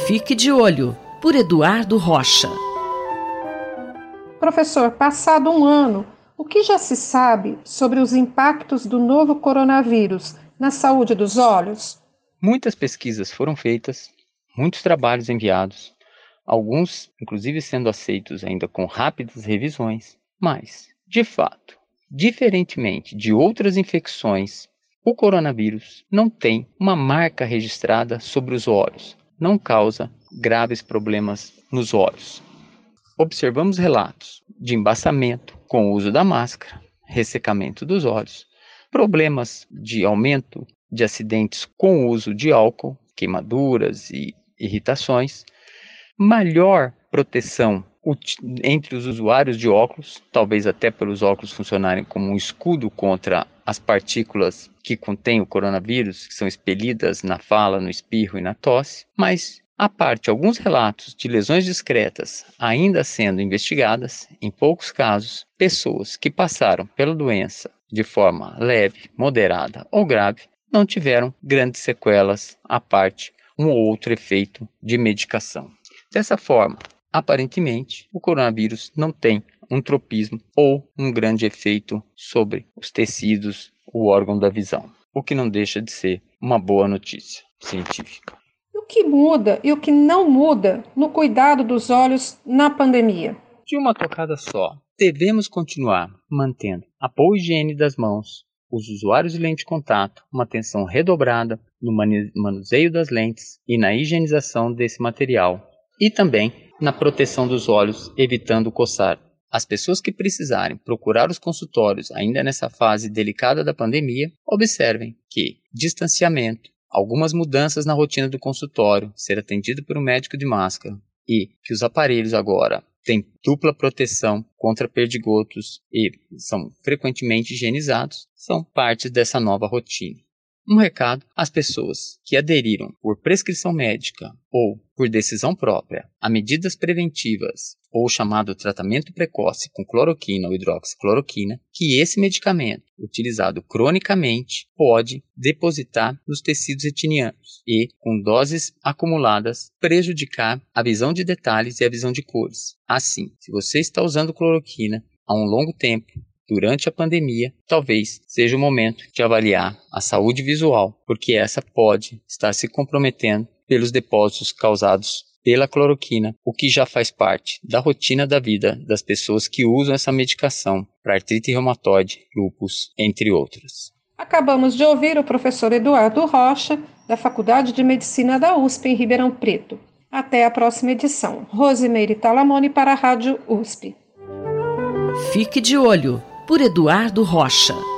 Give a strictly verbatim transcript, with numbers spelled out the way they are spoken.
Fique de Olho, por Eduardo Rocha. Professor, passado um ano, o que já se sabe sobre os impactos do novo coronavírus na saúde dos olhos? Muitas pesquisas foram feitas, muitos trabalhos enviados, alguns inclusive sendo aceitos ainda com rápidas revisões, mas, de fato, diferentemente de outras infecções, o coronavírus não tem uma marca registrada sobre os olhos, não causa graves problemas nos olhos. Observamos relatos de embaçamento com o uso da máscara, ressecamento dos olhos, problemas de aumento de acidentes com o uso de álcool, queimaduras e irritações, maior proteção entre os usuários de óculos, talvez até pelos óculos funcionarem como um escudo contra as partículas que contêm o coronavírus, que são expelidas na fala, no espirro e na tosse, mas à parte alguns relatos de lesões discretas ainda sendo investigadas, em poucos casos, pessoas que passaram pela doença de forma leve, moderada ou grave, não tiveram grandes sequelas, à parte um ou outro efeito de medicação. Dessa forma, aparentemente, o coronavírus não tem um tropismo ou um grande efeito sobre os tecidos, o órgão da visão, o que não deixa de ser uma boa notícia científica. E o que muda e o que não muda no cuidado dos olhos na pandemia? De uma tocada só, devemos continuar mantendo a boa higiene das mãos, os usuários de lente de contato, uma atenção redobrada no manuseio das lentes e na higienização desse material, e também na proteção dos olhos, evitando coçar. As pessoas que precisarem procurar os consultórios ainda nessa fase delicada da pandemia, observem que distanciamento, algumas mudanças na rotina do consultório, ser atendido por um médico de máscara e que os aparelhos agora têm dupla proteção contra perdigotos e são frequentemente higienizados, são parte dessa nova rotina. Um recado às pessoas que aderiram por prescrição médica ou por decisão própria a medidas preventivas ou chamado tratamento precoce com cloroquina ou hidroxicloroquina, que esse medicamento, utilizado cronicamente, pode depositar nos tecidos retinianos e, com doses acumuladas, prejudicar a visão de detalhes e a visão de cores. Assim, se você está usando cloroquina há um longo tempo, durante a pandemia, talvez seja o momento de avaliar a saúde visual, porque essa pode estar se comprometendo pelos depósitos causados pela cloroquina, o que já faz parte da rotina da vida das pessoas que usam essa medicação para artrite reumatoide, lúpus, entre outras. Acabamos de ouvir o professor Eduardo Rocha, da Faculdade de Medicina da U S P em Ribeirão Preto. Até a próxima edição. Rosimeire Talamone para a Rádio U S P. Fique de Olho, por Eduardo Rocha.